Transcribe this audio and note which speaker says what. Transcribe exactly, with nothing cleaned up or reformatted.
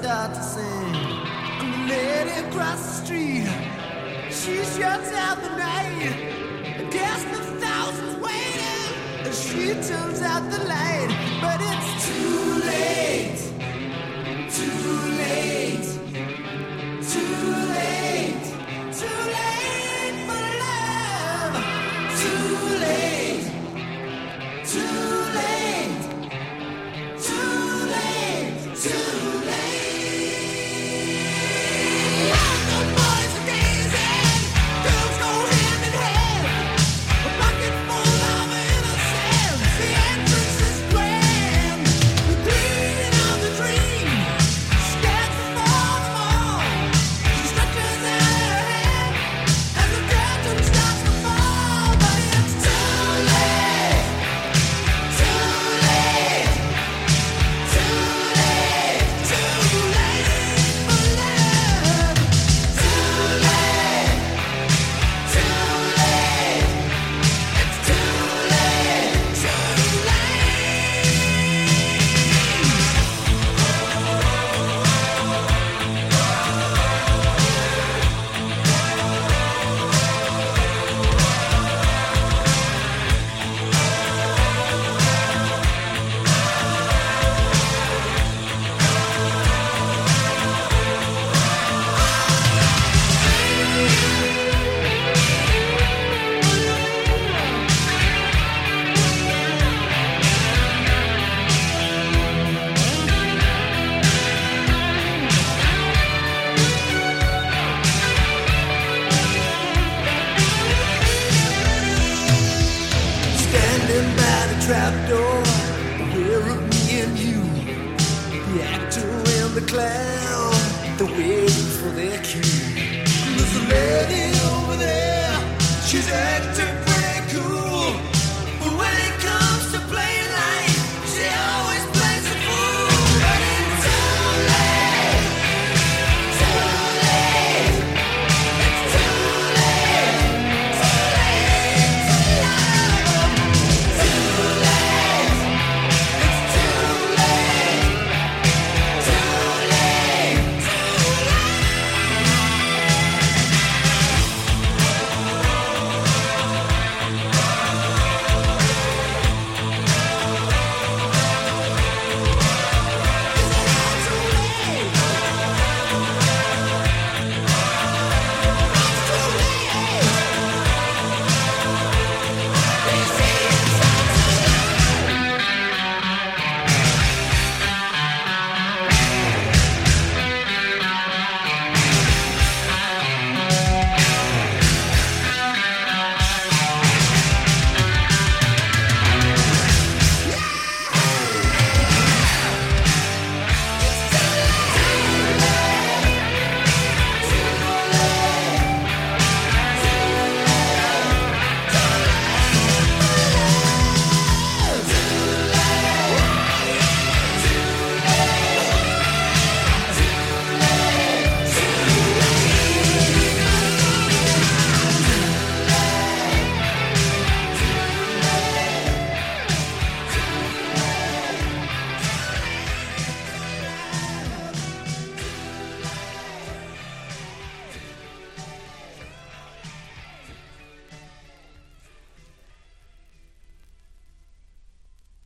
Speaker 1: start to sing. And the lady across the street, she shuts out the night. Guess the thousands waiting, and she turns out the light. But it's too late, too late, too late, too late for love. Too late, too late, too late, too late. The boys are dancing, girls go hand in hand. A bucket full of innocence, the entrance is grand. The green of the dream, scared to fall them all. She stretches out her hand as the curtain starts to fall. But it's too late, too late, too late, too late for love. Too late, too late, it's too late, too standing by the trapdoor, aware of me and you, the actor and the clown, they're waiting for their cue. There's a lady over there, she's acting